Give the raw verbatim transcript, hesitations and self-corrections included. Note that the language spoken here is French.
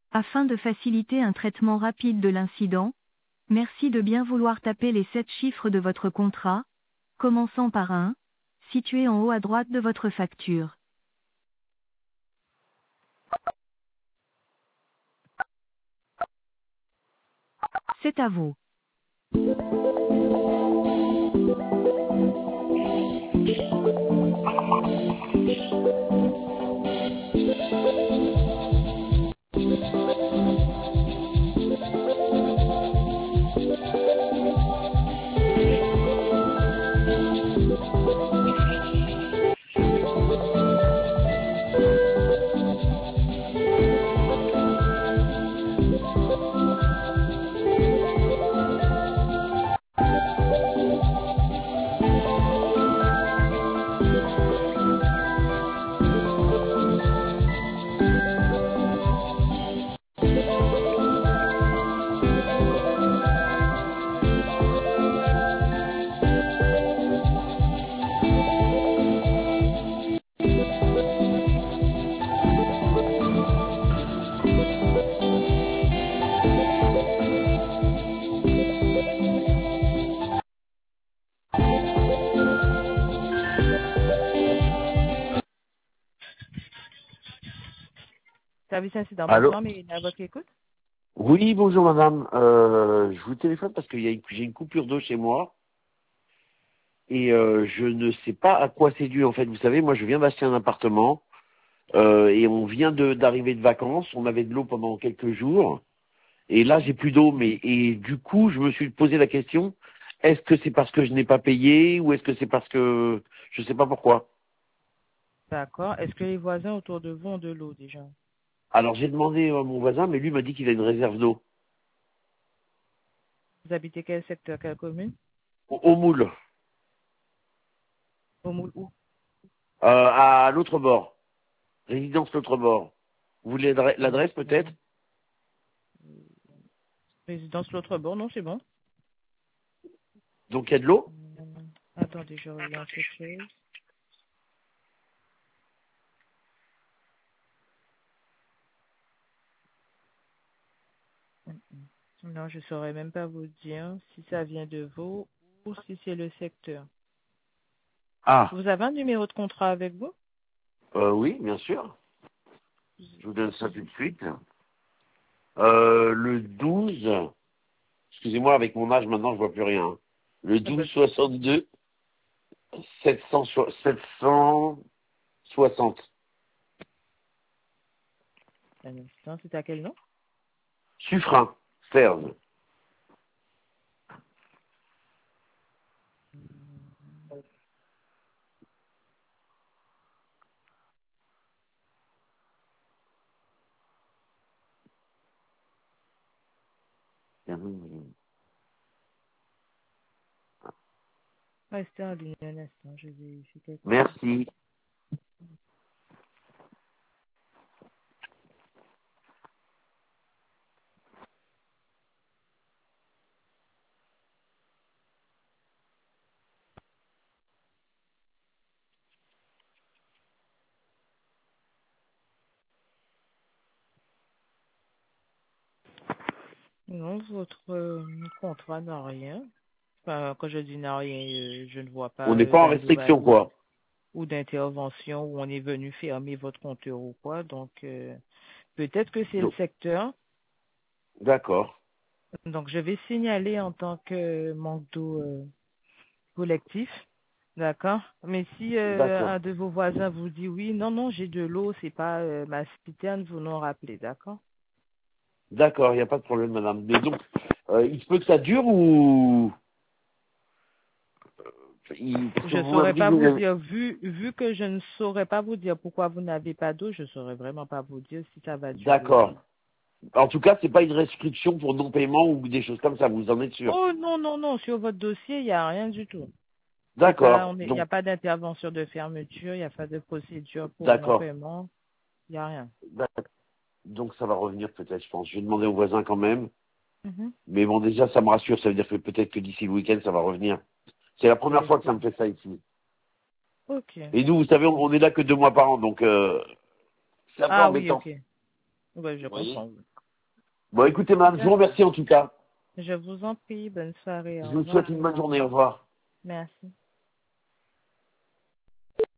Afin de faciliter un traitement rapide de l'incident, merci de bien vouloir taper les sept chiffres de votre contrat, commençant par un, situé en haut à droite de votre facture. C'est à vous. Service incident, Allô? bonsoir, mais à votre écoute. Oui, bonjour madame. Euh, je vous téléphone parce que y a une- j'ai une coupure d'eau chez moi et euh, je ne sais pas à quoi c'est dû en fait. Vous savez, moi je viens d'acheter un appartement euh, et on vient de d'arriver de vacances. On avait de l'eau pendant quelques jours et là j'ai plus d'eau. Mais et du coup je me suis posé la question, est-ce que c'est parce que je n'ai pas payé ou est-ce que c'est parce que je sais pas pourquoi. D'accord. Est-ce que les voisins autour de vous ont de l'eau déjà? Alors j'ai demandé à mon voisin, mais lui m'a dit qu'il a une réserve d'eau Vous habitez quel secteur, quelle commune? au, au moule, Au Moule où? euh, à l'autre bord, résidence l'autre bord. Vous voulez l'adre- l'adresse peut-être? Résidence l'autre bord, non, c'est bon. Donc il y a de l'eau? Hum, Attendez, je regarde quelque chose. Hum, hum. Non, je ne saurais même pas vous dire si ça vient de vous ou si c'est le secteur. Ah, Vous avez un numéro de contrat avec vous? euh, oui, bien sûr. Je vous donne ça tout de suite. Euh, le douze, excusez-moi, avec mon âge maintenant, je vois plus rien. hein. Le Ah, pas douze de souci. soixante-deux sept cent soixante. Un instant, c'est à quel nom? Suffren, Serge. Restez en ligne un instant, je vérifie quelque chose. Merci. Non, votre euh, contrat n'a rien. Enfin, quand je dis n'a rien, euh, je ne vois On pas n'est euh, pas en restriction, d'anomalie quoi. ou d'intervention où on est venu fermer votre compteur ou quoi. Donc, euh, peut-être que c'est le Donc, secteur. d'accord. Donc, je vais signaler en tant que manque d'eau euh, collectif. D'accord. Mais si euh, D'accord. un de vos voisins vous dit oui, non, non, j'ai de l'eau, c'est pas euh, ma citerne, vous nous rappelez, d'accord? D'accord, il n'y a pas de problème, madame. Mais donc, euh, il se peut que ça dure ou... il- Parce que Je vous m'avez saurais dit que pas vous vous avez- dire, vu, vu que je ne saurais pas vous dire pourquoi vous n'avez pas d'eau, je saurais vraiment pas vous dire si ça va durer ou D'accord. non. En tout cas, c'est pas une restriction pour non-paiement ou des choses comme ça, vous en êtes sûr? Oh non, non, non, sur votre dossier, il n'y a rien du tout. C'est pas, D'accord. on est, il n'y Donc, a pas d'intervention de fermeture, il n'y a pas de procédure pour d'accord. non-paiement, il n'y a rien. D'accord. Donc ça va revenir peut-être, je pense. Je vais demander aux voisins quand même. Mhm. Mais bon, déjà, ça me rassure. Ça veut dire que peut-être que d'ici le week-end, ça va revenir. C'est la première fois que ça J'espère. me fait ça ici. Ok. Et nous, vous savez, on, on est là que deux mois par an, donc euh, c'est un peu Ah oui, embêtant. ok. Ouais, je Vous voyez? comprends. Bon, écoutez, madame, je vous remercie en tout cas. Je vous en prie, bonne soirée. Je Au vous revoir. souhaite une bonne journée. Au revoir. Merci.